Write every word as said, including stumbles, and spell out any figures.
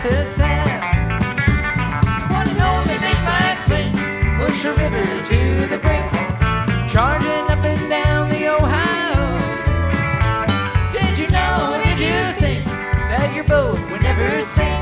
to sand. One and only big my friend, push a river to the brink, charging up and down the Ohio. Did you know, did you think that your boat would never sink?